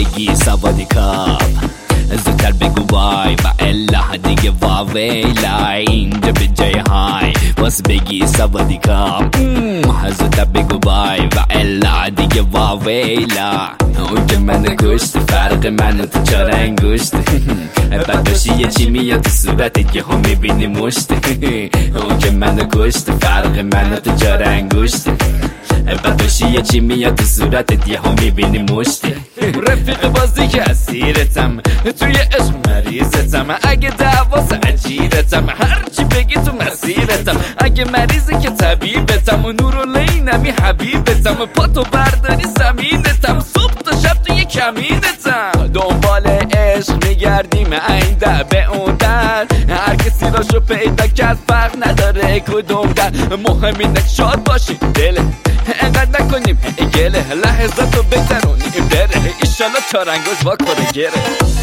بگی سوادی کاپ، زودتر بگو بای و الا دیگه واویلا. اینجا به جای های باز بگی سوادی کاپ، زودتر بگو بای و الا دیگه واویلا. اون که من کشت فرق من و تو چار انگشت، بعد باشی یه چی میاد تو صورتت که هم میبینی مشت. اون که من کشت فرق من و تو چار انگشت، بعد باشی یه چی میاد تو صورتت یه هم میبینی مشت. رفیق بازی که اسیرتم، توی عشق مریضتم، اگه دعواس عجیرتم، هرچی بگی تو مسیرتم. اگه مریضی که طبیبتم، و نورالعینمی حبیبتم، پاتو برداری زمینتم، صبح تا شب توی کمینتم. دنبال عشق میگردیم این در به اون در، هر کسی راشو پیدا کرد فرق نداره کدوم در. مهم اینه شاد باشی دله، انقدر نکنیم گله، لحظات رو بگذرونیم بره، ایشالا چارنگوش واکنه گره.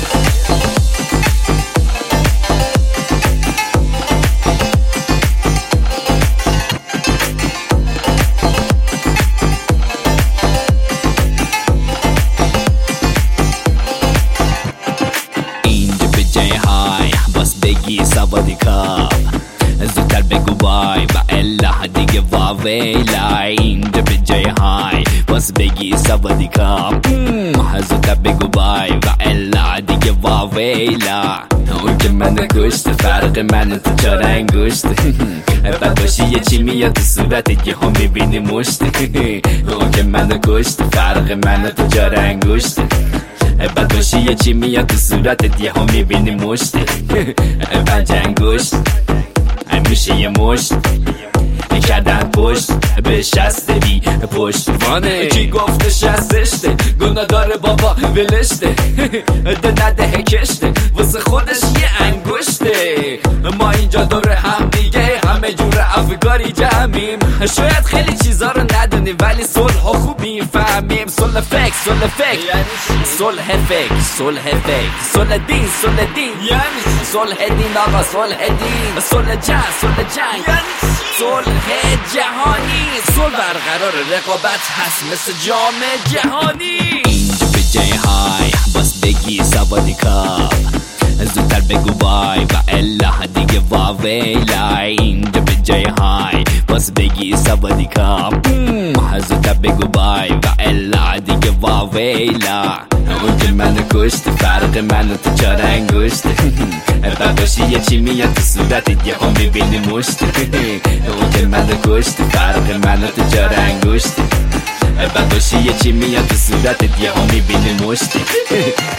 اینجا به جای های باز بگی سوادی کاپ، زودتر بگو بای و الا دیگه واویلا. اینجا به جای های باز بگی سوادی کاپ، زودتر بگو بای و الا دیگه واویلا. اون که من کشت فرق من تو چار انگشت، بعد باشی یه چی میاد تو صورتت که هم میبینی مشت. اون که من کشت فرق من تو چار انگشت، بعد باشی یه چی میاد تو صورتت یه هم میبینی مشت. پنج انگشت میشه یه مشت، کردن پشت به شسته بی پشتوانه. کی گفته شستشته گناه داره بابا ولشته، ده نده کشته واسه خودش یه انگشته. ما اینجا دور هم دیگه همه جور افکاری جمعیم، شاید خیلی چیزا رو ندونیم ولی صلح ها خوب میفهمیم. صلح فکر صلح فکر صلح فکر صلح فکر صلح دین صلح دین یعنی صلح دین آقا صلح دین، صلح جنگ صلح جنگ صلح جهانی. صلح برقرار رقابت هست مثل جام جهانی. اینجا به جای های باز بگی سوادی کاپ، زودتر بگو بای و الا دیگه واویلا. اینجا به جای های باز بگی سوادی کاپ، زودتر بگو بای و الا دیگه واویلا. اون که من کشت فرق من تو چار انگشت، بعد باشی یه چی میاد تو صورتت یه هم میبینی مشت. اون که من کشت فرق من تو چار انگشت، بعد باشی یه چی میاد تو صورتت یه هم میبینی مشت.